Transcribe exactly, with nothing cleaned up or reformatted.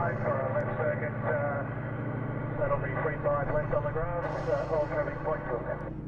five for a left circuit. Uh, that'll be three five left on the grass, uh, all traffic point to